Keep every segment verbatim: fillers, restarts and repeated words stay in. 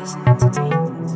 Anderson Entertainment.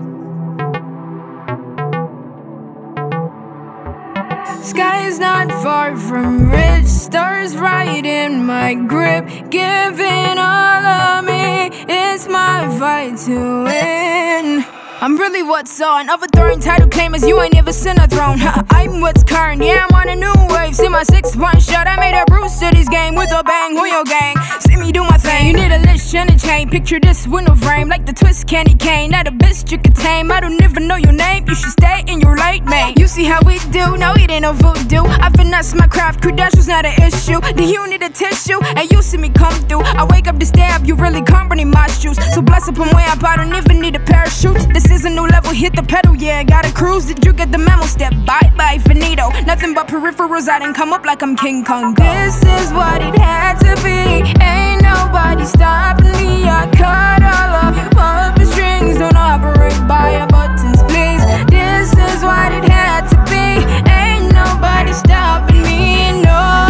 Sky is not far from rich, stars right in my grip, giving all of me, it's my fight to win. I'm really what's on, overthrowing title claimers, you ain't never seen a throne. I'm what's current, yeah, I'm on a new wave. See my six-one shot, I made a Bruce to this game with a bang, who your gang? See me do my thing, you need a list and a chain. Picture this window frame, like the twist candy cane. Not a bitch you can tame, I don't even know your name. You should stay in your late, mate. You see how we do, no it ain't no voodoo. I finesse my craft, credentials not an issue. Do you need a tissue? And you see me come through, I wake up to stab, you really company my shoes. So bless up and way up, I don't even need a parachute. This is a new level, hit the pedal, yeah, gotta cruise. Did you get the memo? Step bye bye, finito. Nothing but peripherals, I didn't come up like I'm King Kong. This is what it had to be. Ain't nobody stopping me. I cut all of your puppet strings. Don't operate by your buttons, please. This is what it had to be. Ain't nobody stopping me, no.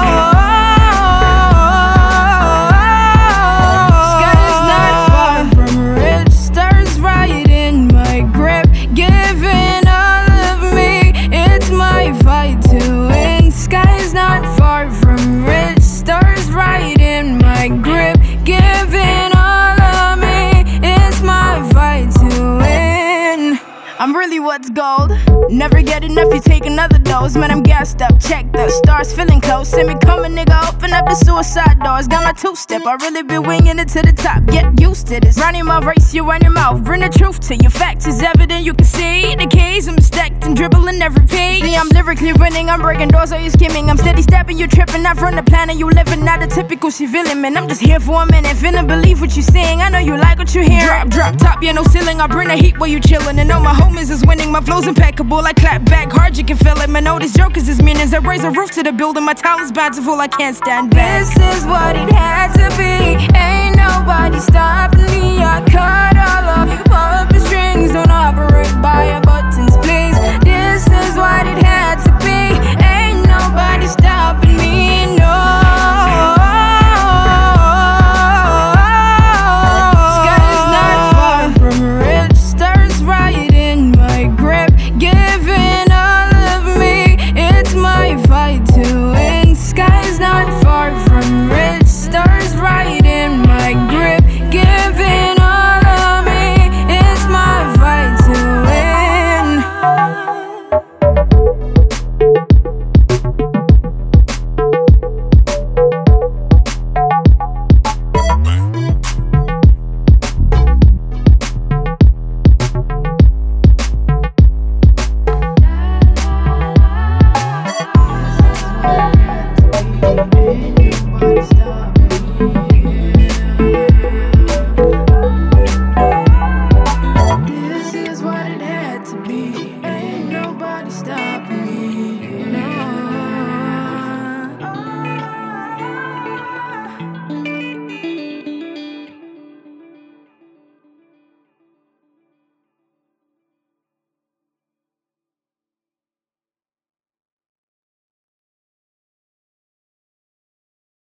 I'm really what's gold. Never get enough, you take another dose. Man, I'm gassed up, check the stars feeling close. See me coming, nigga, open up the suicide doors. Got my two-step, I really be winging it to the top. Get used to this, running my race, you run your mouth. Bring the truth to you, facts is evident, you can see the keys. I'm stacked and dribbling every piece. See, I'm lyrically winning, I'm breaking doors, are you skimming? I'm steady stepping, you tripping, not from the planet you living. Not a typical civilian, man, I'm just here for a minute. Finna believe what you seeing, I know you like what you hear. Drop, drop, top, yeah, no ceiling, I bring the heat while you chillin'. And all my homies is winning, my flow's impeccable. I clap back hard, you can feel it. Man, all these jokers is meanings. I raise a roof to the building, my talent's bountiful, I can't stand back. This is what it